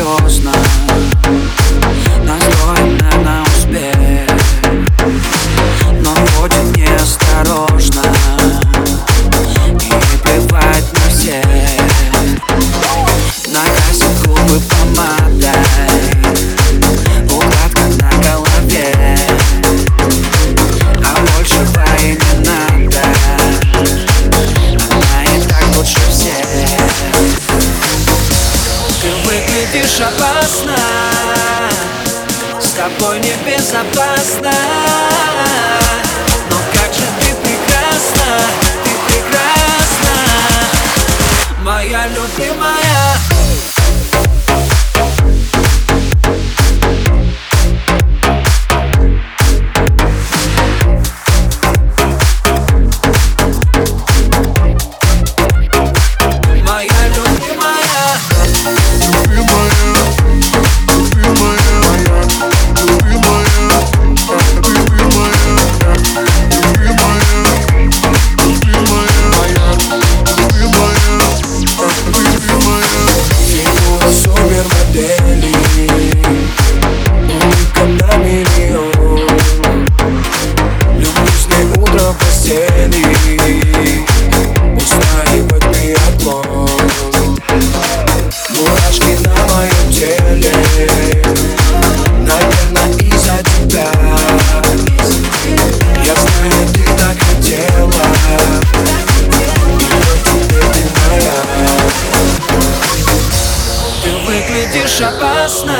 поздно, настроена на успех, но будет неосторожно и плевать на всех. Накрасит губы помадой, укладка на голове, а большего и не надо. Она и так лучше всех. Ты выглядишь опасно, с тобой небезопасно. Но как же ты прекрасна, моя любимая. Устраивать биатлон, мурашки на моем теле, наверное, из-за тебя. Я знаю, ты так хотела, и теперь ты моя. Ты выглядишь опасно,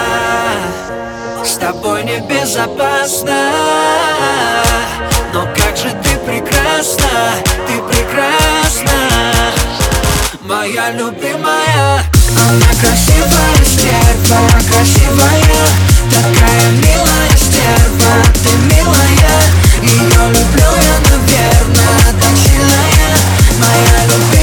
с тобой небезопасно. Но как же ты прекрасна, моя любимая. Она красивая стерва, красивая, такая милая стерва. Ты милая, ее люблю я, наверное, так сильно я, моя любимая.